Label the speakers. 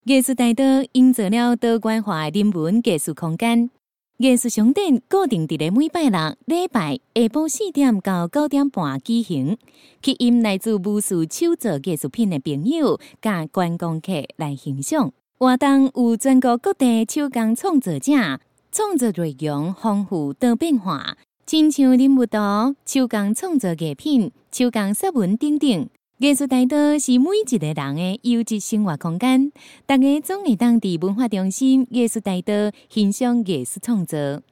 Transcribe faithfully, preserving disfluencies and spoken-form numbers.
Speaker 1: 艺术大道营造了多元化的人文艺术空间。艺术商店固定伫咧每拜六礼拜下晡四点到九点半举行，吸引来自无数手作艺术品的朋友甲观光客来欣赏。活动有全国各地手工创作者，创作内容丰富多变化，亲像人物图、手工创作艺品、手工散文等等。艺术大道是每一个人的优质生活空间，大家总会当伫文化中心艺术大道欣赏艺术创作。